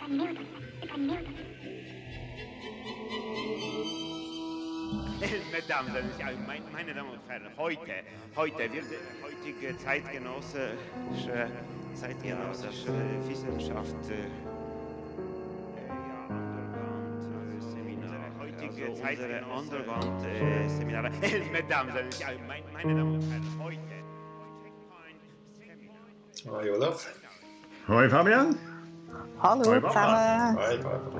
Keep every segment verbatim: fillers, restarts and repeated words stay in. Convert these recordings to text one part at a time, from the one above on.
Mesdames, meine, meine Damen und Herren, heute, heute wird heutige zeitgenössische, zeitgenössische Wissenschaft äh, Seminar, heutige also unsere Underground-Seminare. Äh, Mesdames, meine, meine Damen und Herren, heute. Hoi Olaf. Hoi Fabian. Hallo Hoi, zusammen. Hi Barbara.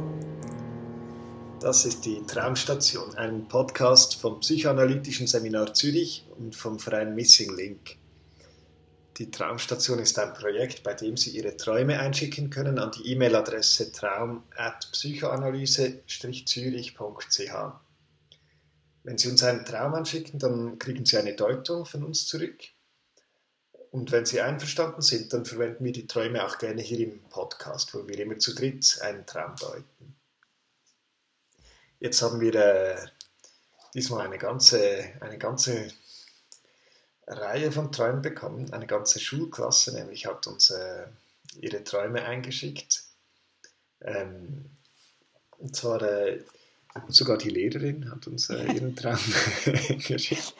Das ist die Traumstation, ein Podcast vom Psychoanalytischen Seminar Zürich und vom Verein Missing Link. Die Traumstation ist ein Projekt, bei dem Sie Ihre Träume einschicken können an die E-Mail-Adresse traum at psychoanalyse zürich punkt c h. Wenn Sie uns einen Traum anschicken, dann kriegen Sie eine Deutung von uns zurück. Und wenn Sie einverstanden sind, dann verwenden wir die Träume auch gerne hier im Podcast, wo wir immer zu dritt einen Traum deuten. Jetzt haben wir äh, diesmal eine ganze, eine ganze Reihe von Träumen bekommen. Eine ganze Schulklasse nämlich hat uns äh, ihre Träume eingeschickt. Ähm, und zwar äh, sogar die Lehrerin hat uns äh, ihren Traum geschickt.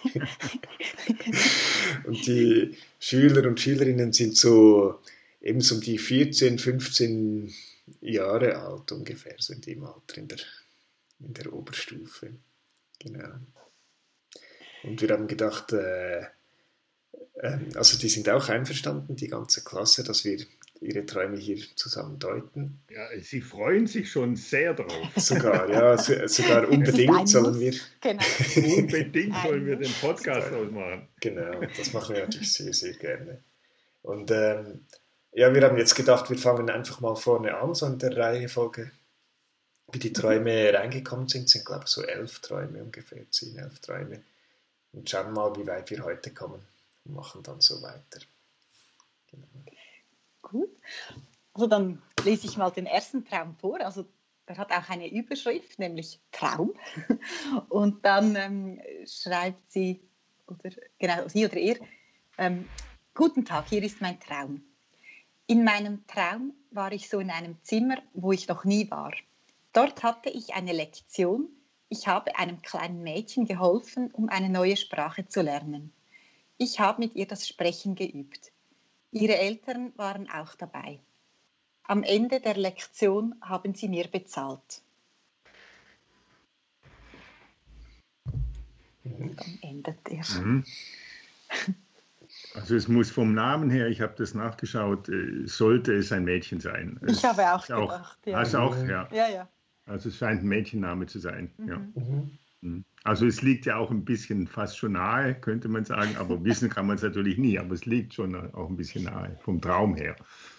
Und die Schüler und Schülerinnen sind so eben so um die vierzehn, fünfzehn Jahre alt ungefähr, so in dem Alter in der in der Oberstufe, genau. Und wir haben gedacht, äh, äh, also die sind auch einverstanden, die ganze Klasse, dass wir ihre Träume hier zusammen deuten. Ja, sie freuen sich schon sehr drauf. Sogar, ja, so, sogar unbedingt sollen wir. Genau. Unbedingt sollen wir den Podcast ausmachen. Genau, das machen wir natürlich sehr, sehr gerne. Und ähm, ja, wir haben jetzt gedacht, wir fangen einfach mal vorne an, so in der Reihenfolge. Wie die Träume reingekommen sind, sind glaube ich so elf Träume ungefähr, zehn, elf Träume. Und schauen mal, wie weit wir heute kommen und machen dann so weiter. Genau. Gut. Also dann lese ich mal den ersten Traum vor. Also der hat auch eine Überschrift, nämlich Traum. Und dann ähm, schreibt sie, oder genau, sie oder er, ähm, guten Tag, hier ist mein Traum. In meinem Traum war ich so in einem Zimmer, wo ich noch nie war. Dort hatte ich eine Lektion. Ich habe einem kleinen Mädchen geholfen, um eine neue Sprache zu lernen. Ich habe mit ihr das Sprechen geübt. Ihre Eltern waren auch dabei. Am Ende der Lektion haben sie mir bezahlt. Und dann endet er. Mhm. Also es muss vom Namen her, ich habe das nachgeschaut, sollte es ein Mädchen sein. Ich es habe auch auch, gedacht. Ja. Hast du auch, ja. Ja, ja. Also es scheint ein Mädchenname zu sein. Mhm. Ja. Mhm. Also es liegt ja auch ein bisschen fast schon nahe, könnte man sagen, aber wissen kann man es natürlich nie, aber es liegt schon auch ein bisschen nahe, vom Traum her.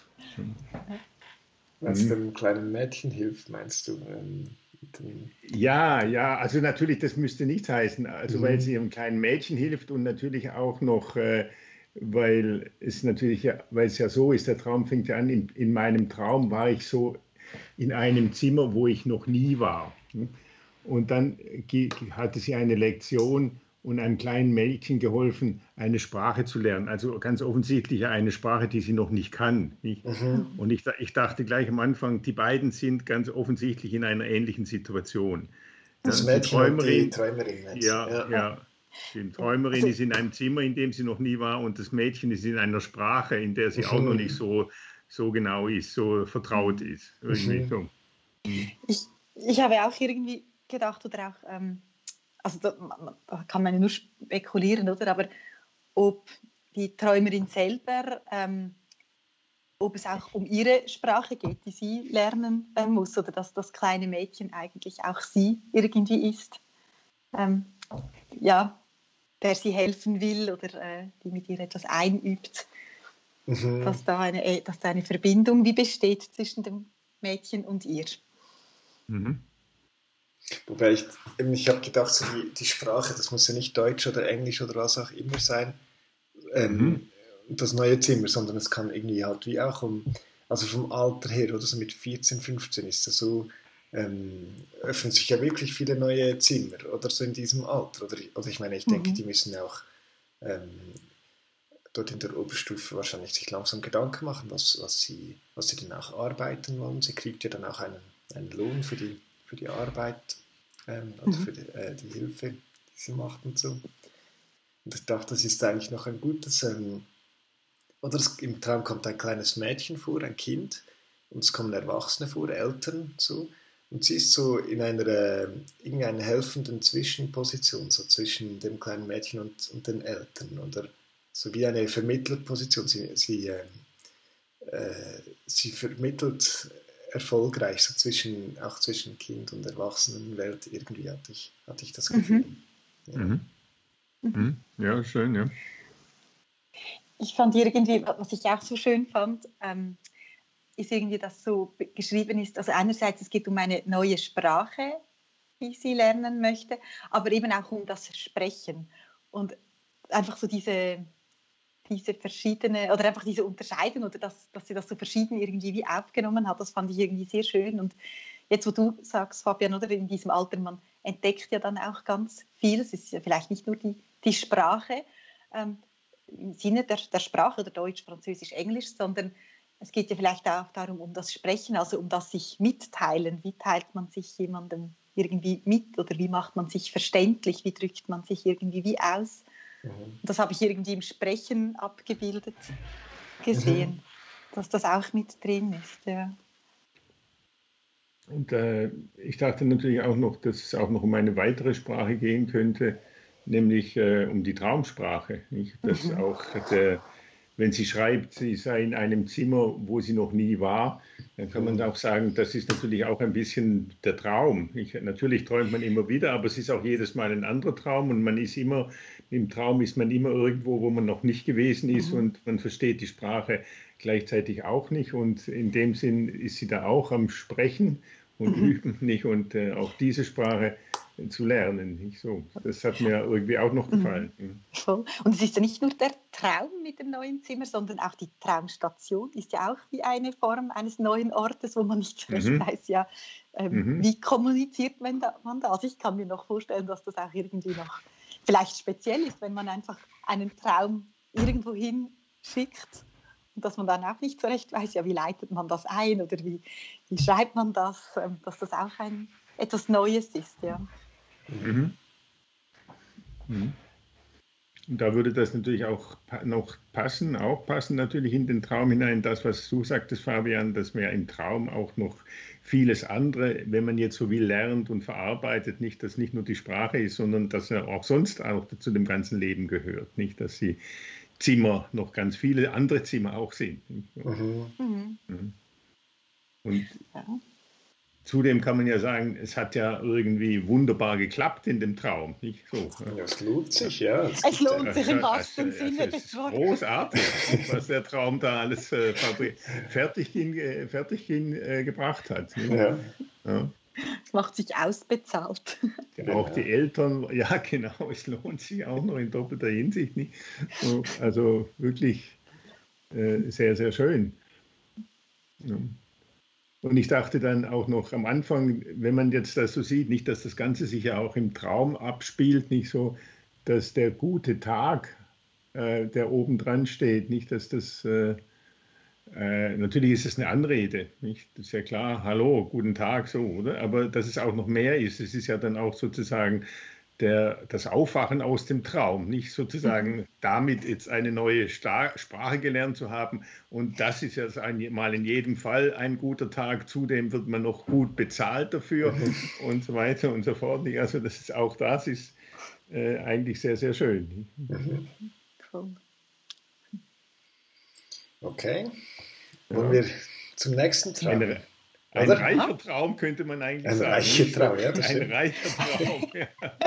Wenn es dem kleinen Mädchen hilft, meinst du? Ähm, ja, ja, also natürlich, das müsste nichts heißen, also mhm. weil es ihrem kleinen Mädchen hilft und natürlich auch noch, äh, weil es natürlich, ja, weil es ja so ist, der Traum fängt ja an, in, in meinem Traum war ich so in einem Zimmer, wo ich noch nie war. Und dann hatte sie eine Lektion und einem kleinen Mädchen geholfen, eine Sprache zu lernen. Also ganz offensichtlich eine Sprache, die sie noch nicht kann. Nicht? Mhm. Und ich, ich dachte gleich am Anfang, die beiden sind ganz offensichtlich in einer ähnlichen Situation. Das Ja, Mädchen die Träumerin, und die Träumerin. ja, ja. ja. Die Träumerin ist in einem Zimmer, in dem sie noch nie war, und das Mädchen ist in einer Sprache, in der sie mhm. auch noch nicht so, so genau ist, so vertraut ist. Irgendwie mhm. so. Ich, ich habe auch irgendwie gedacht, oder auch, ähm, also da, da kann man nur spekulieren, oder? Aber ob die Träumerin selber, ähm, ob es auch um ihre Sprache geht, die sie lernen äh, muss, oder dass das kleine Mädchen eigentlich auch sie irgendwie ist, ähm, ja, der sie helfen will oder äh, die mit ihr etwas einübt, mhm. dass, da eine, dass da eine Verbindung wie besteht zwischen dem Mädchen und ihr. Mhm. Wobei ich, ich habe gedacht, so die, die Sprache, das muss ja nicht Deutsch oder Englisch oder was auch immer sein, ähm, mhm. das neue Zimmer, sondern es kann irgendwie halt wie auch um, also vom Alter her, oder so mit vierzehn, fünfzehn ist das so, ähm, öffnen sich ja wirklich viele neue Zimmer oder so in diesem Alter. Oder, oder ich meine, ich denke, mhm. die müssen ja auch ähm, dort in der Oberstufe wahrscheinlich sich langsam Gedanken machen, was, was, sie, was sie denn auch arbeiten wollen. Sie kriegt ja dann auch einen, einen Lohn für die, für die Arbeit ähm, oder Mhm. für die, äh, die Hilfe, die sie macht und so. Und ich dachte, das ist eigentlich noch ein gutes... Ähm, oder es, im Traum kommt ein kleines Mädchen vor, ein Kind, und es kommen Erwachsene vor, Eltern so. Und sie ist so in einer äh, irgendeiner helfenden Zwischenposition, so zwischen dem kleinen Mädchen und, und den Eltern. Oder so wie eine Vermittlerposition. Sie, sie, äh, äh, sie vermittelt erfolgreich so zwischen, auch zwischen Kind und Erwachsenenwelt. Irgendwie hatte ich, hatte ich das Gefühl. Mhm. Ja. Mhm. Mhm. Ja, schön, ja. Ich fand irgendwie, was ich auch so schön fand, ähm, ist irgendwie, dass so be- geschrieben ist, also einerseits es geht um eine neue Sprache, die sie lernen möchte, aber eben auch um das Sprechen und einfach so diese, diese verschiedene oder einfach diese Unterscheidung oder dass, dass sie das so verschieden irgendwie wie aufgenommen hat, das fand ich irgendwie sehr schön. Und jetzt, wo du sagst, Fabian, oder in diesem Alter, man entdeckt ja dann auch ganz viel, es ist ja vielleicht nicht nur die, die Sprache, ähm, im Sinne der, der Sprache oder Deutsch, Französisch, Englisch, sondern es geht ja vielleicht auch darum, um das Sprechen, also um das sich mitteilen. Wie teilt man sich jemandem irgendwie mit oder wie macht man sich verständlich, wie drückt man sich irgendwie wie aus? Mhm. Und das habe ich irgendwie im Sprechen abgebildet gesehen, Mhm. dass das auch mit drin ist. Ja. Und äh, ich dachte natürlich auch noch, dass es auch noch um eine weitere Sprache gehen könnte, nämlich äh, um die Traumsprache. Nicht? Dass Mhm. auch der, wenn sie schreibt, sie sei in einem Zimmer, wo sie noch nie war, dann kann man auch sagen, das ist natürlich auch ein bisschen der Traum. Ich, natürlich träumt man immer wieder, aber es ist auch jedes Mal ein anderer Traum und man ist immer, im Traum ist man immer irgendwo, wo man noch nicht gewesen ist Mhm. und man versteht die Sprache gleichzeitig auch nicht und in dem Sinn ist sie da auch am Sprechen und Mhm. üben nicht und äh, auch diese Sprache äh, zu lernen. Nicht so. Das hat mir irgendwie auch noch gefallen. Mhm. Voll. Und es ist ja nicht nur der Traum mit dem neuen Zimmer, sondern auch die Traumstation ist ja auch wie eine Form eines neuen Ortes, wo man nicht recht Mhm. weiß, ja, ähm, Mhm. wie kommuniziert man da, man da. Also ich kann mir noch vorstellen, dass das auch irgendwie noch vielleicht speziell ist, wenn man einfach einen Traum irgendwo hin schickt und dass man dann auch nicht so recht weiß, ja, wie leitet man das ein oder wie, wie schreibt man das, ähm, dass das auch ein, etwas Neues ist. Ja. Mhm. Mhm. Und da würde das natürlich auch pa- noch passen, auch passen natürlich in den Traum hinein, das, was du sagtest, Fabian, dass man ja im Traum auch noch vieles andere, wenn man jetzt so will, lernt und verarbeitet, nicht, dass nicht nur die Sprache ist, sondern dass er auch sonst auch zu dem ganzen Leben gehört, nicht, dass die Zimmer noch ganz viele andere Zimmer auch sind. Nicht? Mhm. Mhm. Mhm. Und Ja. zudem kann man ja sagen, es hat ja irgendwie wunderbar geklappt in dem Traum, nicht so. Ja. Ja, es lohnt sich, ja. Es, Es gibt lohnt ein, sich im Also, wahrsten also, also Sinne es des ist Wortes. großartig, was der Traum da alles äh, fabri- fertig, hin, äh, fertig hin, äh, gebracht hat. Nicht? ja, Ja. Es macht sich ausbezahlt. Auch die genau. Eltern, ja genau, es lohnt sich auch noch in doppelter Hinsicht. Nicht? So, also wirklich äh, sehr, sehr schön. Ja. Und ich dachte dann auch noch am Anfang, wenn man jetzt das so sieht, nicht, dass das Ganze sich ja auch im Traum abspielt, nicht so, dass der gute Tag, äh, der oben dran steht, nicht, dass das, äh, äh, natürlich ist es eine Anrede, nicht, das ist ja klar, hallo, guten Tag, so, oder? Aber dass es auch noch mehr ist, es ist ja dann auch sozusagen der, das Aufwachen aus dem Traum, nicht sozusagen Mhm. damit jetzt eine neue Sta Sprache gelernt zu haben. Und das ist jetzt einmal in jedem Fall ein guter Tag. Zudem wird man noch gut bezahlt dafür und so weiter und so fort. Also das ist, auch das ist äh, eigentlich sehr, sehr schön. Mhm. Cool. Okay, wollen Ja. wir zum nächsten Ein, Traum, ein oder? reicher Traum könnte man eigentlich Ein sagen. reicher Nicht so, Traum, ja, das ein stimmt. reicher Traum. Ja.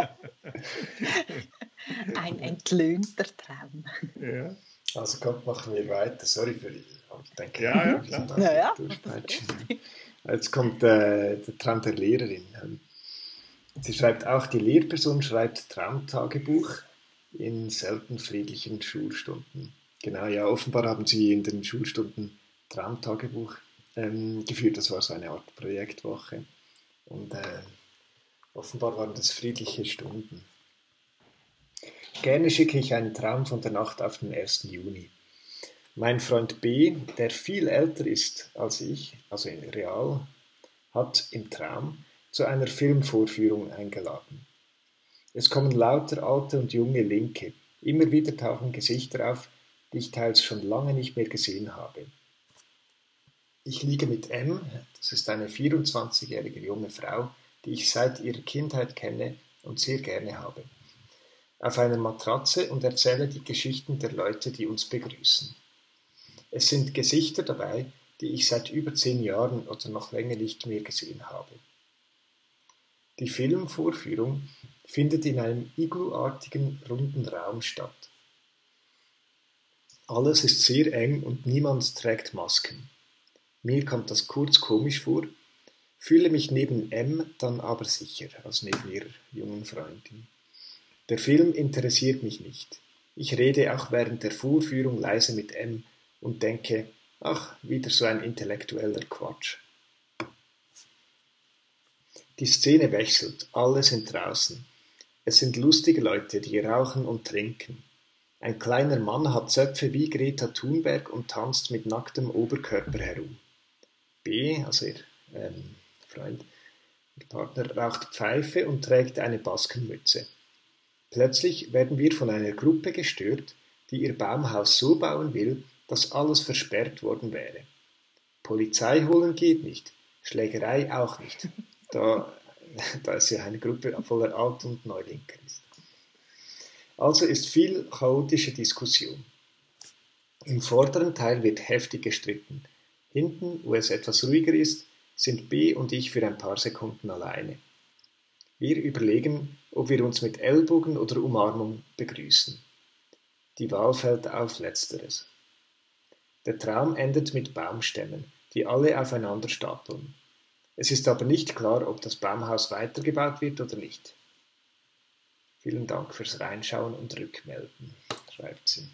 Ein entlöhnter Traum. Ja. Also kommt, machen wir weiter. Sorry für die. Ich denke, Ja, ja, wir müssen klar. da Naja, durchpeitschen. Jetzt kommt äh, der Traum der Lehrerin. Sie schreibt auch, die Lehrperson schreibt Traumtagebuch in selten friedlichen Schulstunden. Genau, ja, offenbar haben sie in den Schulstunden Traumtagebuch ähm, geführt. Das war so eine Art Projektwoche. Und äh, offenbar waren das friedliche Stunden. Gerne schicke ich einen Traum von der Nacht auf den ersten Juni. Mein Freund B, der viel älter ist als ich, also in real, hat im Traum zu einer Filmvorführung eingeladen. Es kommen lauter alte und junge Linke. Immer wieder tauchen Gesichter auf, die ich teils schon lange nicht mehr gesehen habe. Ich liege mit M, das ist eine vierundzwanzigjährige junge Frau, die ich seit ihrer Kindheit kenne und sehr gerne habe, auf einer Matratze und erzähle die Geschichten der Leute, die uns begrüßen. Es sind Gesichter dabei, die ich seit über zehn Jahren oder noch länger nicht mehr gesehen habe. Die Filmvorführung findet in einem igluartigen runden Raum statt. Alles ist sehr eng und niemand trägt Masken. Mir kommt das kurz komisch vor, fühle mich neben M dann aber sicher, als neben ihrer jungen Freundin. Der Film interessiert mich nicht. Ich rede auch während der Vorführung leise mit M und denke, ach, wieder so ein intellektueller Quatsch. Die Szene wechselt, alle sind draußen. Es sind lustige Leute, die rauchen und trinken. Ein kleiner Mann hat Zöpfe wie Greta Thunberg und tanzt mit nacktem Oberkörper herum. B, also ihr ähm, Freund, ihr Partner, raucht Pfeife und trägt eine Baskenmütze. Plötzlich werden wir von einer Gruppe gestört, die ihr Baumhaus so bauen will, dass alles versperrt worden wäre. Polizei holen geht nicht, Schlägerei auch nicht, da, da es ja eine Gruppe voller Alt- und Neulinker ist. Also ist viel chaotische Diskussion. Im vorderen Teil wird heftig gestritten. Hinten, wo es etwas ruhiger ist, sind B und ich für ein paar Sekunden alleine. Wir überlegen, ob wir uns mit Ellbogen oder Umarmung begrüßen. Die Wahl fällt auf Letzteres. Der Traum endet mit Baumstämmen, die alle aufeinander stapeln. Es ist aber nicht klar, ob das Baumhaus weitergebaut wird oder nicht. Vielen Dank fürs Reinschauen und Rückmelden, schreibt sie.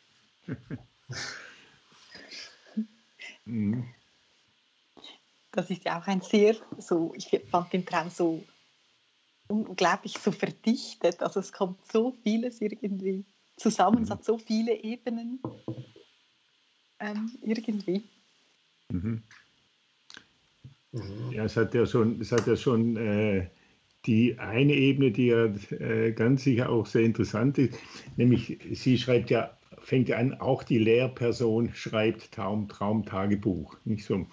Das ist ja auch ein sehr, so, ich fand den Traum so unglaublich so verdichtet, also es kommt so vieles irgendwie zusammen, es hat so viele Ebenen ähm, irgendwie. Mhm. Ja, es hat ja schon, es hat ja schon äh, die eine Ebene, die ja äh, ganz sicher auch sehr interessant ist, nämlich sie schreibt ja, fängt ja an, auch die Lehrperson schreibt Traum, Traumtagebuch, nicht so,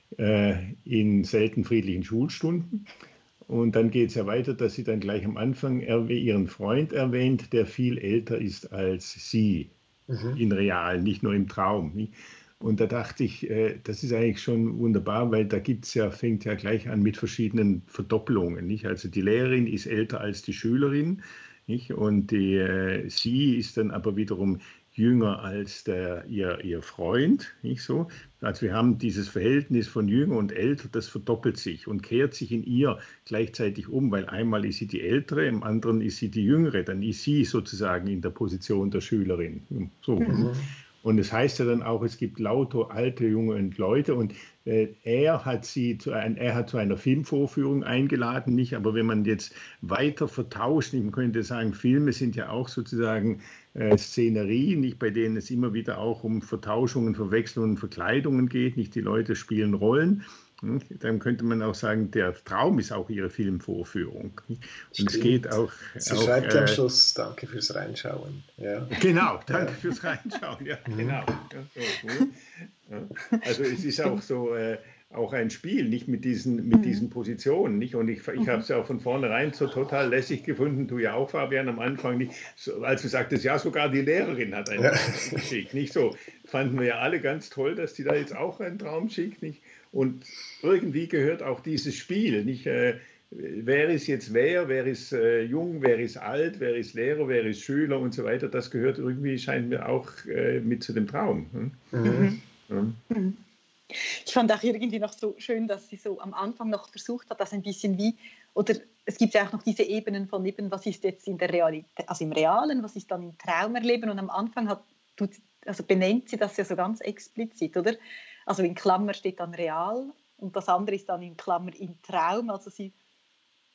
äh, in selten friedlichen Schulstunden. Und dann geht es ja weiter, dass sie dann gleich am Anfang ihren Freund erwähnt, der viel älter ist als sie, mhm. in real, nicht nur im Traum. Nicht? Und da dachte ich, äh, das ist eigentlich schon wunderbar, weil da gibt's ja, fängt ja gleich an mit verschiedenen Verdoppelungen. Nicht? Also die Lehrerin ist älter als die Schülerin, nicht? Und die, äh, sie ist dann aber wiederum jünger als der, ihr, ihr Freund. Nicht so? Also wir haben dieses Verhältnis von jünger und älter, das verdoppelt sich und kehrt sich in ihr gleichzeitig um, weil einmal ist sie die Ältere, im anderen ist sie die Jüngere, dann ist sie sozusagen in der Position der Schülerin. So. Mhm. Und es heißt ja dann auch, es gibt lauter alte, junge und Leute und äh, er hat sie zu, ein, er hat zu einer Filmvorführung eingeladen, nicht, aber wenn man jetzt weiter vertauscht, man könnte sagen, Filme sind ja auch sozusagen äh, Szenerien, nicht, bei denen es immer wieder auch um Vertauschungen, Verwechslungen, Verkleidungen geht, nicht, die Leute spielen Rollen. Dann könnte man auch sagen, der Traum ist auch ihre Filmvorführung. Und Stimmt. Es geht auch. Sie auch, schreibt äh, am Schluss, danke fürs Reinschauen. Ja. Genau, danke ja. fürs Reinschauen. Ja, genau. Ja, so, ja. Also es ist auch so äh, auch ein Spiel, nicht mit diesen, mit diesen Positionen. Nicht? Und ich, ich habe es ja auch von vornherein so total lässig gefunden, du ja auch, Fabian, am Anfang, nicht, so, als du sagtest, ja, sogar die Lehrerin hat einen ja. Traum geschickt. Nicht so, fanden wir ja alle ganz toll, dass die da jetzt auch einen Traum schickt. Nicht? Und irgendwie gehört auch dieses Spiel, nicht, äh, wer ist jetzt wer, wer ist äh, jung, wer ist alt, wer ist Lehrer, wer ist Schüler und so weiter, das gehört irgendwie, scheint mir auch äh, mit zu dem Traum. Hm? Mhm. Mhm. Ich fand auch irgendwie noch so schön, dass sie so am Anfang noch versucht hat, das ein bisschen wie, oder es gibt ja auch noch diese Ebenen von eben, was ist jetzt in der Realität, also im Realen, was ist dann im Traum erleben und am Anfang hat, tut, also benennt sie das ja so ganz explizit, oder? Also in Klammer steht dann real und das andere ist dann in Klammer im Traum, also sie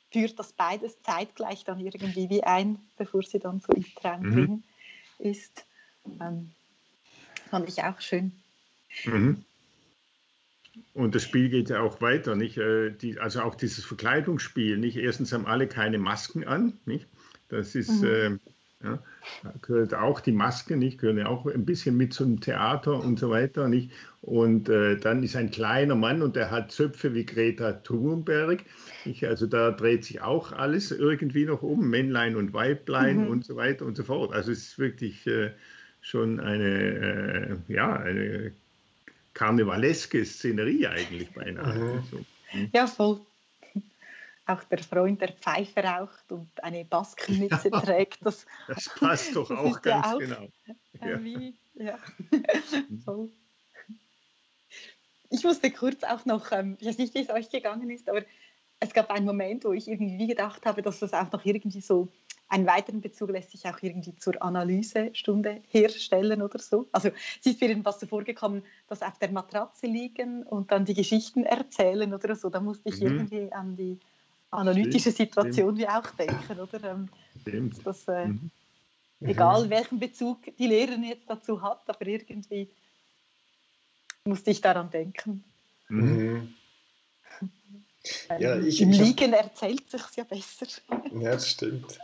führt das beides zeitgleich dann irgendwie wie ein, bevor sie dann so im Traum Mhm. drin ist. Ähm, fand ich auch schön. Mhm. Und das Spiel geht ja auch weiter, nicht? Äh, Die, also auch dieses Verkleidungsspiel, nicht? Erstens haben alle keine Masken an, nicht? Das ist, Mhm. äh, ja, da gehört auch die Maske, nicht? Gehören ja auch ein bisschen mit zum Theater und so weiter, nicht? Und äh, dann ist ein kleiner Mann und der hat Zöpfe wie Greta Thunberg. Nicht? Also da dreht sich auch alles irgendwie noch um, Männlein und Weiblein Mhm. und so weiter und so fort. Also es ist wirklich äh, schon eine, äh, ja, eine karnevaleske Szenerie eigentlich beinahe. Mhm. Nicht so. Hm. Ja, voll. Auch der Freund, der Pfeife raucht und eine Baskenmütze Ja, trägt, das, das passt doch das auch ist ja ganz auch genau. äh, Ja. wie, ja, Mhm. voll. Ich musste kurz auch noch, ähm, ich weiß nicht, wie es euch gegangen ist, aber es gab einen Moment, wo ich irgendwie gedacht habe, dass das auch noch irgendwie so einen weiteren Bezug lässt sich auch irgendwie zur Analysestunde herstellen oder so. Also es ist mir irgendwas so vorgekommen, dass auf der Matratze liegen und dann die Geschichten erzählen oder so. Da musste ich Mhm. irgendwie an die analytische Stimmt, Situation wie auch denken, oder? Ähm, stimmt. dass das, äh, Mhm. egal Mhm. welchen Bezug die Lehrerin jetzt dazu hat, aber irgendwie musste ich daran denken. Mhm. Mhm. Ja, Ähm, ich, Im ich habe, Liegen erzählt sich ja besser. ja, das stimmt.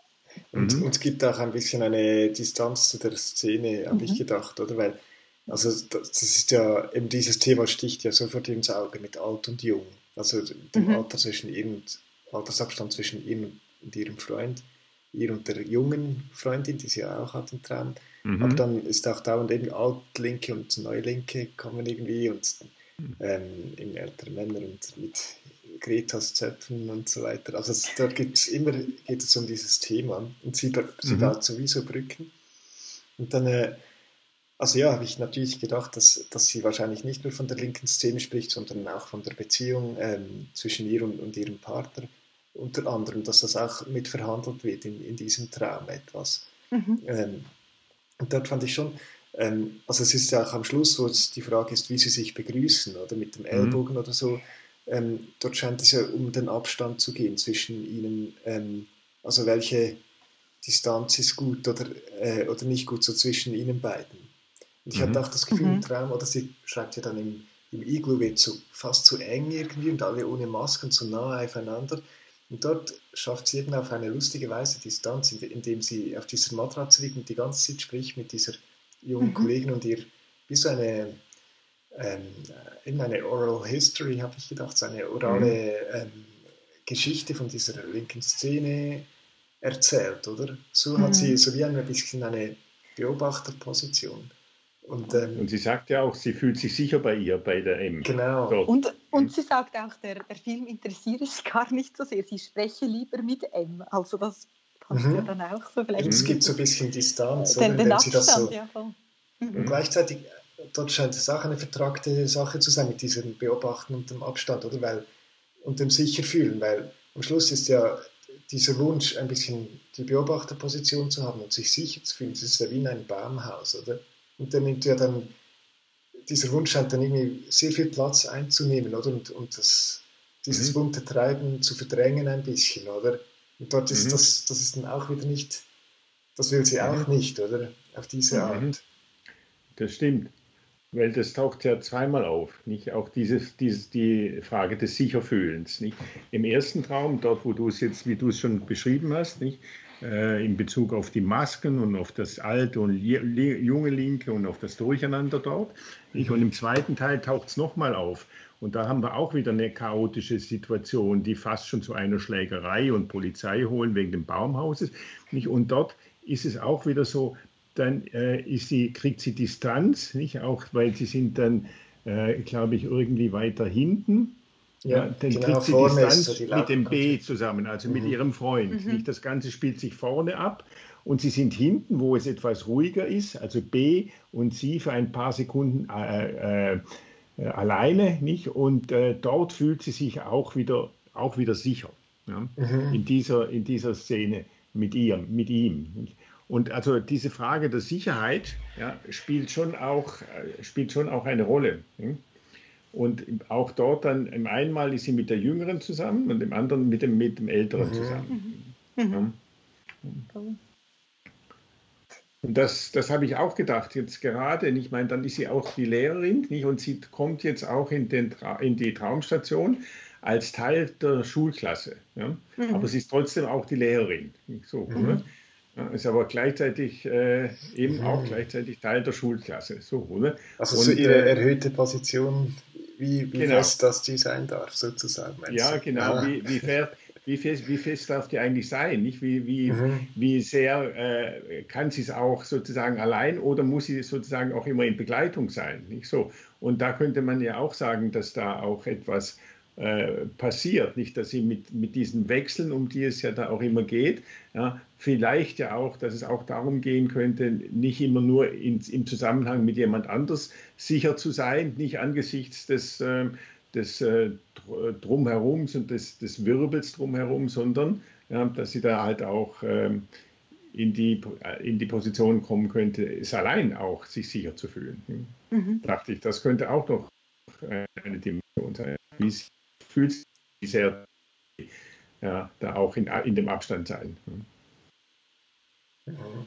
Und, Mhm. und es gibt auch ein bisschen eine Distanz zu der Szene, habe ich Mhm. gedacht, oder? Weil, also das, das ist ja, eben dieses Thema sticht ja sofort ins Auge mit alt und jung. Also dem Mhm. Alter zwischen ihr und, Altersabstand zwischen ihr und ihrem Freund, ihr und der jungen Freundin, die sie ja auch hat im Traum. Aber Mhm. dann ist auch dauernd eben Altlinke und Neulinke kommen irgendwie und ähm, in ältere Männer und mit Gretas Zöpfen und so weiter. Also es, dort gibt's immer, geht es um dieses Thema und sie, sie Mhm. baut sowieso Brücken. Und dann, äh, also ja, habe ich natürlich gedacht, dass, dass sie wahrscheinlich nicht nur von der linken Szene spricht, sondern auch von der Beziehung ähm, zwischen ihr und, und ihrem Partner. Unter anderem, dass das auch mit verhandelt wird in, in diesem Traum etwas. Mhm. Ähm, und dort fand ich schon, ähm, also es ist ja auch am Schluss, wo es die Frage ist, wie sie sich begrüßen oder mit dem Mhm. Ellbogen oder so, ähm, dort scheint es ja um den Abstand zu gehen zwischen ihnen, ähm, also welche Distanz ist gut oder, äh, oder nicht gut so zwischen ihnen beiden. Und ich hatte Mhm. auch das Gefühl im Mhm. Traum, oder sie schreibt ja dann im, im Iglu wird so fast zu eng irgendwie und alle ohne Masken so nahe aufeinander. Und dort schafft sie eben auf eine lustige Weise Distanz, indem sie auf dieser Matratze liegt und die ganze Zeit spricht mit dieser jungen Mhm. Kollegin und ihr wie so eine, ähm, eben eine Oral History, habe ich gedacht, so eine orale ähm, Geschichte von dieser linken Szene erzählt, oder? So hat sie Mhm. so wie ein bisschen eine Beobachterposition. Und ähm, Und sie sagt ja auch, sie fühlt sich sicher bei ihr, bei der M. genau, Dort. Und, und Mhm. sie sagt auch, der, der Film interessiere sich gar nicht so sehr. Sie spreche lieber mit M. Also das fand ich ja mhm. dann auch so Eben, vielleicht es Mhm. gibt so ein dieses, bisschen äh, Distanz, oder? den, den Indem sie das Abstand, so. ja voll. Und Mhm. Mhm. gleichzeitig, dort scheint es auch eine vertragte Sache zu sein mit diesem Beobachten und dem Abstand, oder? Weil, und dem Sicherfühlen, weil am Schluss ist ja dieser Wunsch, ein bisschen die Beobachterposition zu haben und sich sicher zu fühlen, das ist ja wie in einem Baumhaus, oder? Und der nimmt ja dann, dieser Wunsch scheint dann irgendwie sehr viel Platz einzunehmen, oder? Und, und das, dieses Mhm. bunte Treiben zu verdrängen ein bisschen, oder? Und dort ist Mhm. das, das ist dann auch wieder nicht, das will sie auch Mhm. nicht, oder? Auf diese Mhm. Mhm. Art. Das stimmt. Weil das taucht ja zweimal auf, nicht? Auch dieses, dieses, die Frage des Sicherfühlens, nicht? Im ersten Traum, dort, wo du es jetzt, wie du es schon beschrieben hast, nicht? Äh, in Bezug auf die Masken und auf das alte und li- li- junge Linke und auf das Durcheinander dort, nicht? Und Mhm. im zweiten Teil taucht es nochmal auf. Und da haben wir auch wieder eine chaotische Situation, die fast schon zu einer Schlägerei und Polizei holen wegen dem Baumhauses, nicht? Und dort ist es auch wieder so, dann äh, ist sie, kriegt sie Distanz, nicht? Auch weil sie sind dann, äh, glaube ich, irgendwie weiter hinten. Ja, Ja, dann genau, kriegt sie vorne ist so Distanz die mit dem B Lautkonflikt. zusammen, also mit Mhm. ihrem Freund. Mhm. Nicht? Das Ganze spielt sich vorne ab und sie sind hinten, wo es etwas ruhiger ist, also B und sie für ein paar Sekunden äh, äh, äh, alleine, nicht? Und äh, dort fühlt sie sich auch wieder, auch wieder sicher, ja? Mhm. In dieser, in dieser Szene mit ihr, mit ihm. Nicht? Und also diese Frage der Sicherheit, ja, spielt schon auch, äh, spielt schon auch eine Rolle. Nicht? Und auch dort dann, im einen Mal ist sie mit der Jüngeren zusammen und im anderen mit dem, mit dem Älteren Mhm. zusammen. Mhm. Ja. Toll. Und das, das habe ich auch gedacht, jetzt gerade, ich meine, dann ist sie auch die Lehrerin, nicht? Und sie kommt jetzt auch in, den, Tra- in die Traumstation als Teil der Schulklasse. Ja? Mhm. Aber sie ist trotzdem auch die Lehrerin. Nicht so, Mhm. oder? Ja, ist aber gleichzeitig äh, eben Mhm. auch gleichzeitig Teil der Schulklasse. So, oder? Also so Und, ihre äh, erhöhte Position, wie, wie genau. fest das die sein darf, sozusagen, meinst Ja, du? genau. Ah. Wie, wie, fest, wie, fest, wie fest darf die eigentlich sein? Nicht? Wie, wie, Mhm. wie sehr äh, kann sie es auch sozusagen allein oder muss sie sozusagen auch immer in Begleitung sein? Nicht so? Und da könnte man ja auch sagen, dass da auch etwas äh, passiert. Nicht, dass sie mit, mit diesen Wechseln, um die es ja da auch immer geht, ja, vielleicht ja auch, dass es auch darum gehen könnte, nicht immer nur in, im Zusammenhang mit jemand anders sicher zu sein, nicht angesichts des äh, des äh, Drumherums und des, des Wirbels drumherum, sondern ja, dass sie da halt auch ähm, in, die, in die Position kommen könnte, es allein auch sich sicher zu fühlen. Hm. Mhm. Dachte ich, das könnte auch noch eine Dimension sein. Wie fühlt sich sehr ja, da auch in, in dem Abstand sein. Hm. Mhm.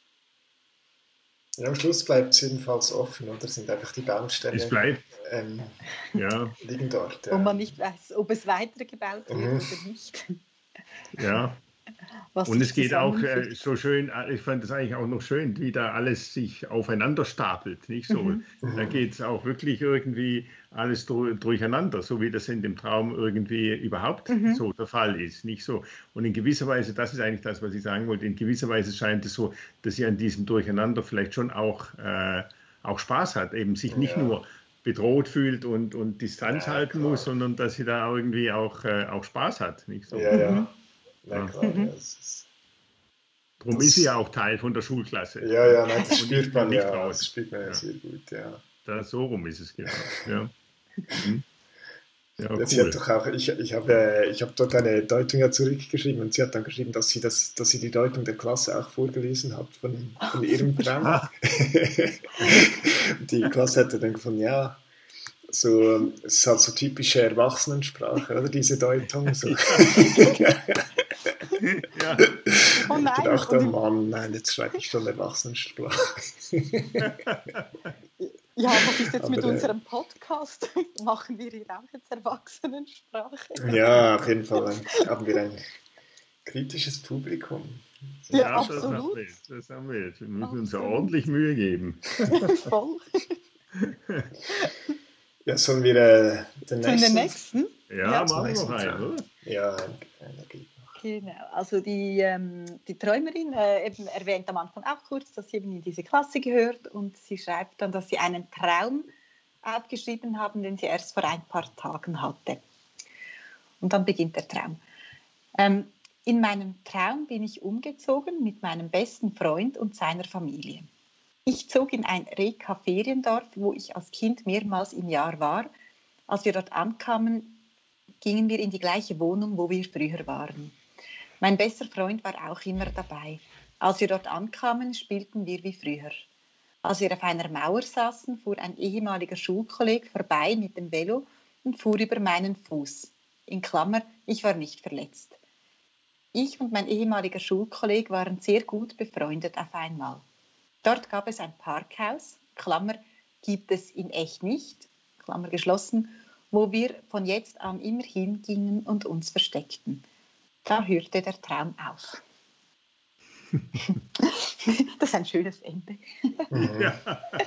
Ja, am Schluss bleibt es jedenfalls offen, oder? Sind einfach die Es Baustelle bleibt, ähm, ja, liegen dort. Wo Ja. man nicht weiß, ob es weitergebaut wird Mhm. oder nicht. ja. Was Und sich es geht auch äh, zusammenfügt. so schön, äh, ich fand das eigentlich auch noch schön, wie da alles sich aufeinander stapelt, nicht so? Mhm. Da Mhm. geht es auch wirklich irgendwie alles dur- durcheinander, so wie das in dem Traum irgendwie überhaupt Mhm. so der Fall ist, nicht so? Und in gewisser Weise, das ist eigentlich das, was ich sagen wollte, in gewisser Weise scheint es so, dass sie an diesem Durcheinander vielleicht schon auch, äh, auch Spaß hat, eben sich nicht Ja. nur bedroht fühlt und, und Distanz Ja, halten klar. muss, sondern dass sie da irgendwie auch, äh, auch Spaß hat, nicht so? Ja, ja. Mhm. Na Ja. klar, Mhm. ja. Das ist, Darum ist sie ja das, auch Teil von der Schulklasse ja, ja, nein, das und nicht, spürt und man nicht ja. raus. Das spürt man ja Ja, sehr gut, ja. da, so rum ist es genau. Ja, mhm. Ja, Ja, sie hat cool. doch auch, ich, ich habe äh, ich habe dort eine Deutung ja zurückgeschrieben und sie hat dann geschrieben, dass sie, das, dass sie die Deutung der Klasse auch vorgelesen hat von, von ihrem Traum. Ah, Die Klasse hatte dann gefunden, ja, so, es ist halt so typische Erwachsenensprache, oder diese Deutung. So. ja, Oh Ich nein, dachte, oh und Mann, nein, jetzt schreibe ich schon Erwachsenensprache. ja, was ist jetzt mit Aber, äh, unserem Podcast? Machen wir hier auch jetzt Erwachsenensprache? ja, auf jeden Fall äh, haben wir ein kritisches Publikum. Ja, ja, das haben absolut. wir jetzt. Das haben wir jetzt. Wir müssen uns ja Absolut. ordentlich Mühe geben. Voll. Ja, sollen wir äh, den Zu den nächsten? nächsten? Ja, Ja. machen wir noch einen, oder? Ja, ein, einer geht noch. Genau, also die, ähm, die Träumerin äh, eben erwähnt am Anfang auch kurz, dass sie eben in diese Klasse gehört und sie schreibt dann, dass sie einen Traum aufgeschrieben haben, den sie erst vor ein paar Tagen hatte. Und dann beginnt der Traum. Ähm, in meinem Traum bin ich umgezogen mit meinem besten Freund und seiner Familie. Ich zog in ein Reka-Feriendorf, wo ich als Kind mehrmals im Jahr war. Als wir dort ankamen, gingen wir in die gleiche Wohnung, wo wir früher waren. Mein bester Freund war auch immer dabei. Als wir dort ankamen, spielten wir wie früher. Als wir auf einer Mauer saßen, fuhr ein ehemaliger Schulkolleg vorbei mit dem Velo und fuhr über meinen Fuß. In Klammer, ich war nicht verletzt. Ich und mein ehemaliger Schulkolleg waren sehr gut befreundet auf einmal. Dort gab es ein Parkhaus, Klammer, gibt es in echt nicht, Klammer geschlossen, wo wir von jetzt an immer hingingen und uns versteckten. Da hörte der Traum auf. Das ist ein schönes Ende. Mhm. Ja,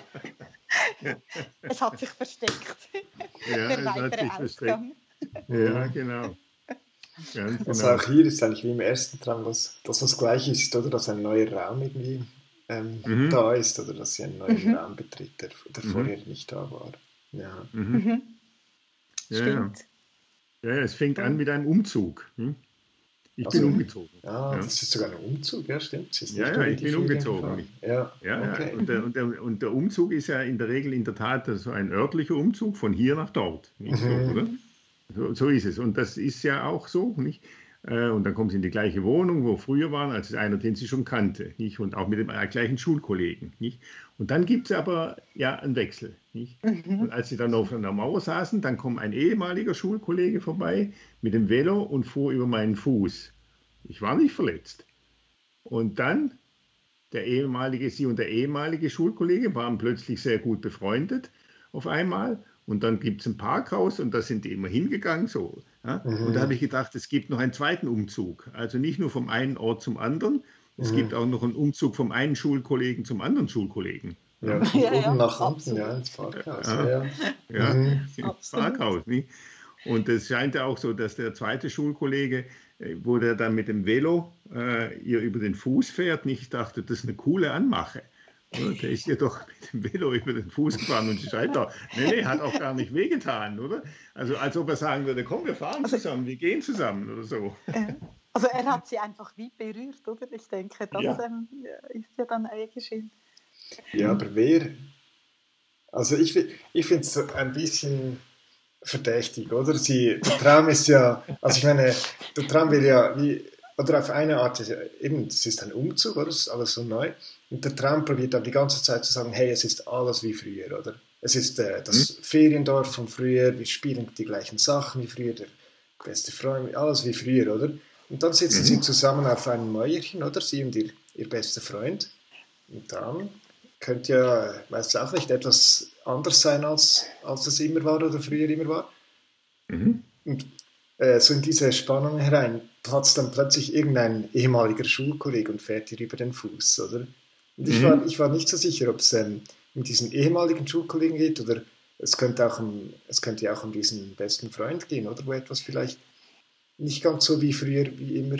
Es hat sich versteckt. ja, Der es hat weitere sich versteckt. Ausgang. Ja, genau. Ganz Also genau. auch hier ist eigentlich wie im ersten Traum, dass das was gleich ist, oder? Dass ein neuer Raum irgendwie ähm, Mhm. da ist oder dass sie einen neuen Mhm. Raum betritt, der, der Mhm. vorher nicht da war. Ja. Mhm. Mhm. Ja, ja. Stimmt. Ja, ja, es fängt an mit einem Umzug. Hm? Ich Also, bin umgezogen. Ah, Ja. das ist sogar ein Umzug, ja, stimmt. Sie ist Ja, nicht ja, nur in ich die bin Ferien umgezogen. gefahren. Ja, Ja, okay. ja. Und, der, und, der, und der Umzug ist ja in der Regel in der Tat so ein örtlicher Umzug von hier nach dort. Nicht so, Mhm. oder? So, so ist es. Und das ist ja auch so, nicht? Äh, und dann kommen sie in die gleiche Wohnung, wo früher waren, als einer, den sie schon kannte, nicht? Und auch mit dem äh, gleichen Schulkollegen, nicht? Und dann gibt es aber ja einen Wechsel, nicht? Und Mhm. als sie dann auf einer Mauer saßen, dann kommt ein ehemaliger Schulkollege vorbei mit dem Velo und fuhr über meinen Fuß. Ich war nicht verletzt. Und dann der ehemalige, sie und der ehemalige Schulkollege waren plötzlich sehr gut befreundet auf einmal. Und dann gibt es ein Parkhaus und da sind die immer hingegangen. So, ja? Und da habe Mhm. ich gedacht, es gibt noch einen zweiten Umzug. Also nicht nur vom einen Ort zum anderen, es gibt Mhm. auch noch einen Umzug vom einen Schulkollegen zum anderen Schulkollegen. Ja, Ja, von Ja, oben ja, nach unten, ja, absolut. ins Parkhaus. Ja, ja, ja. ja, Mhm. ins Absolut. Parkhaus. Nicht? Und es scheint ja auch so, dass der zweite Schulkollege, äh, wo der dann mit dem Velo äh, ihr über den Fuß fährt, nicht dachte, das ist eine coole Anmache. Oder? Der ist ihr doch mit dem Velo über den Fuß gefahren und sie schreibt doch, nee, nee, hat auch gar nicht wehgetan, oder? Also als ob er sagen würde, komm, wir fahren Also, zusammen, wir gehen zusammen oder so. äh, also er hat sie einfach wie berührt, oder? Ich denke, das Ja. ähm, ist ja dann eh geschehen. Ja, aber wer? Also ich, fi- ich finde es so ein bisschen verdächtig, oder? Sie, der Traum ist ja, also ich meine, der Traum will ja wie, oder auf eine Art, ist ja, eben, es ist ein Umzug, oder? Es ist alles so neu. Und der Traum probiert dann die ganze Zeit zu sagen, hey, es ist alles wie früher, oder? Es ist äh, Hm? das Feriendorf von früher, wir spielen die gleichen Sachen wie früher, der beste Freund, alles wie früher, oder? Und dann sitzen sie Mhm. zusammen auf einem Mäuerchen, oder? Sie und ihr, ihr bester Freund. Und dann könnte ja, weiß auch nicht, etwas anders sein, als, als es immer war oder früher immer war. Mhm. Und äh, so in diese Spannung herein platzt dann plötzlich irgendein ehemaliger Schulkollege und fährt dir über den Fuß, oder? Und ich war, Mhm. ich war nicht so sicher, ob es ähm, um diesen ehemaligen Schulkollegen geht oder es könnte, auch um, es könnte ja auch um diesen besten Freund gehen, oder? Wo etwas vielleicht nicht ganz so wie früher, wie immer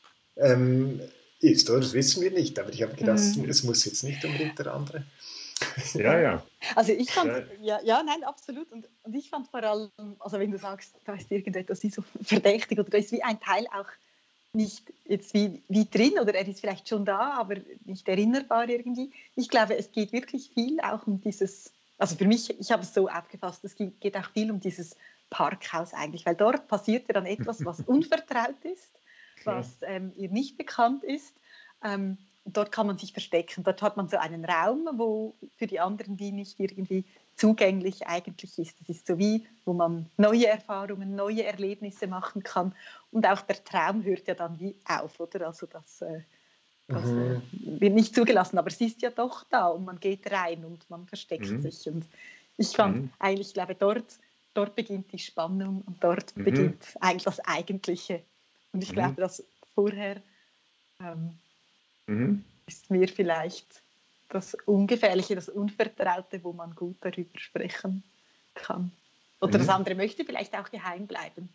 ähm, ist, oder? Das wissen wir nicht, aber ich habe gedacht, Mhm. es muss jetzt nicht unbedingt der andere. Ja, Ja. ja. Also ich fand, Ja. ja, ja, nein, absolut. Und, und ich fand vor allem, also wenn du sagst, da ist irgendetwas wie so verdächtig oder da ist wie ein Teil auch nicht jetzt wie, wie drin oder er ist vielleicht schon da, aber nicht erinnerbar irgendwie. Ich glaube, es geht wirklich viel auch um dieses, also für mich, ich habe es so aufgefasst, es geht auch viel um dieses Parkhaus eigentlich, weil dort passiert ja dann etwas, was unvertraut ist, Ja. was ähm, ihr nicht bekannt ist. Ähm, dort kann man sich verstecken. Dort hat man so einen Raum, wo für die anderen, die nicht irgendwie zugänglich eigentlich ist. Das ist so wie, wo man neue Erfahrungen, neue Erlebnisse machen kann. Und auch der Traum hört ja dann wie auf, oder? Also das, äh, das äh, Mhm. wird nicht zugelassen, aber es ist ja doch da und man geht rein und man versteckt Mhm. sich. Und ich fand Mhm. eigentlich, ich glaube, dort, dort beginnt die Spannung und dort Mhm. beginnt eigentlich das Eigentliche. Und ich Mhm. glaube, dass vorher ähm, Mhm. ist mir vielleicht das Ungefährliche, das Unvertraute, wo man gut darüber sprechen kann. Oder das Mhm. andere möchte vielleicht auch geheim bleiben.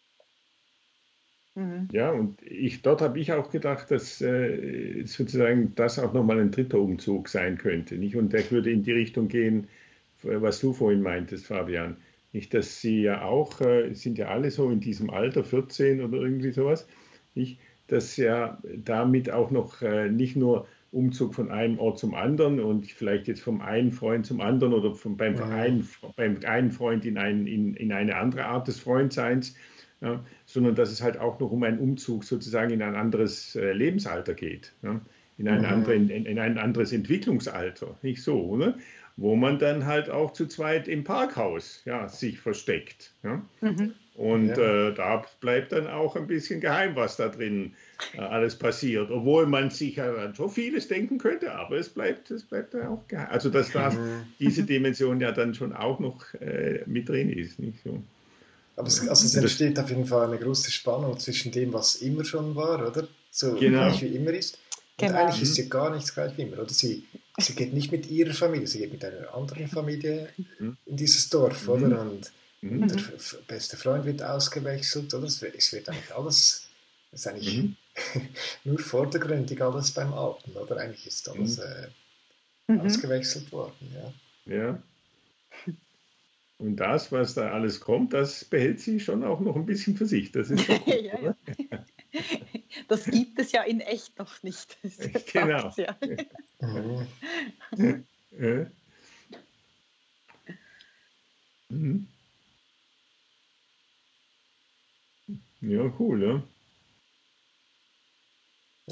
Mhm. Ja, und ich, dort habe ich auch gedacht, dass äh, sozusagen das auch nochmal ein dritter Umzug sein könnte, nicht? Und der würde in die Richtung gehen, was du vorhin meintest, Fabian. Nicht, dass sie ja auch, äh, sind ja alle so in diesem Alter, vierzehn oder irgendwie sowas, nicht? Dass ja damit auch noch äh, nicht nur Umzug von einem Ort zum anderen und vielleicht jetzt vom einen Freund zum anderen oder vom, beim, Mhm. einen, beim einen Freund in, ein, in, in eine andere Art des Freundseins, ja, sondern dass es halt auch noch um einen Umzug sozusagen in ein anderes äh, Lebensalter geht, ja, in, ein andere, Mhm. in, in ein anderes Entwicklungsalter, nicht so, oder? Wo man dann halt auch zu zweit im Parkhaus ja, sich versteckt. Ja. Mhm. Und Ja. äh, da bleibt dann auch ein bisschen geheim, was da drin äh, alles passiert, obwohl man sich ja an so vieles denken könnte, aber es bleibt, es bleibt dann auch geheim. Also dass da Mhm. diese Dimension ja dann schon auch noch äh, mit drin ist, nicht so. Aber Ja. es, also es Und das, entsteht auf jeden Fall eine große Spannung zwischen dem, was immer schon war, oder? So gleich genau. wie immer ist. Und Genau. eigentlich ist Mhm. ja gar nichts gleich wie immer, oder? Sie, sie geht nicht mit ihrer Familie, sie geht mit einer anderen Familie Mhm. in dieses Dorf, oder? Mhm. Und, und Mhm. der Mhm. f- beste Freund wird ausgewechselt, oder? Es wird, es wird eigentlich alles, es ist eigentlich Mhm. nur vordergründig alles beim Alten, oder? Eigentlich ist alles Mhm. äh, Mhm. ausgewechselt worden, ja. Ja. Und das, was da alles kommt, das behält sie schon auch noch ein bisschen für sich. Das ist doch gut, Ja, ja. oder? Das gibt es ja in echt noch nicht, sagt Genau. sie ja. Mhm. Ja. Mhm. Ja, cool, ja.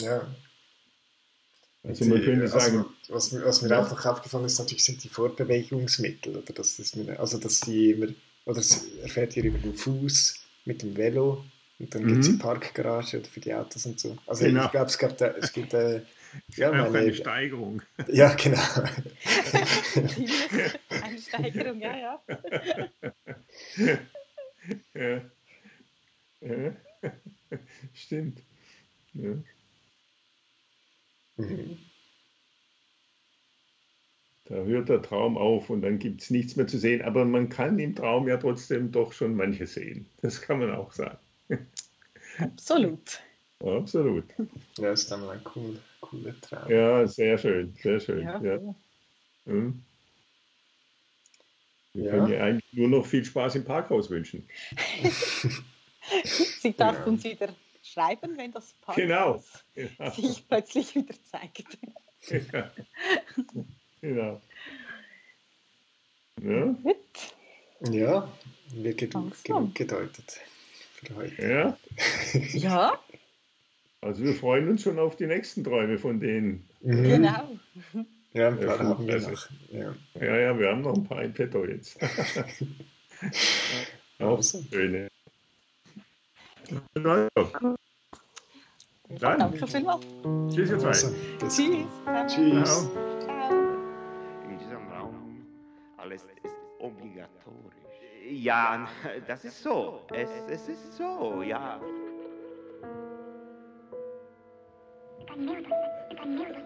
Ja. Also man Die, könnte sagen, also, was, mir- was mir ja. auch noch aufgefallen ist, natürlich sind die Fortbewegungsmittel, oder das ist mir, also dass sie immer, oder sie- er fährt hier über den Fuß mit dem Velo und dann gibt es die Mhm. Parkgarage oder für die Autos und so. Also Genau. ich glaube, es gab da, es gibt äh, ja auch eine meine, Steigerung. ja genau. Ziemlich eine Steigerung, ja, ja. Ja. Ja. Stimmt. Ja. Mhm. Da hört der Traum auf und dann gibt es nichts mehr zu sehen. Aber man kann im Traum ja trotzdem doch schon manches sehen. Das kann man auch sagen. Absolut. Absolut. Ja, ist dann mal ein cool, cooler Traum. Ja, sehr schön, sehr schön. Ja, Ja. voll. Hm. Wir Ja. können ja eigentlich nur noch viel Spaß im Parkhaus wünschen. Sie darf Ja. uns wieder schreiben, wenn das Genau. Parkhaus Ja. sich plötzlich wieder zeigt. Ja. Genau. Ja. Gut. Ja, wir genug, Also. genug gedeutet für heute. Ja. Ja, Also wir freuen uns schon auf die nächsten Träume von denen. Mhm. genau. Ja, ein paar Ja, haben wir also- noch. Ja. Ja, ja, wir haben noch ein paar in petto jetzt. Auch Also. schöne. Also, dann, Danke vielmals. tschüss ihr zwei. Also, bis Tschüss. Tschüss. Ciao. Ciao. In diesem Raum alles ist obligatorisch. Ja, das ist so. Es, es ist so, ja. Ein Mörder, ein Mörder.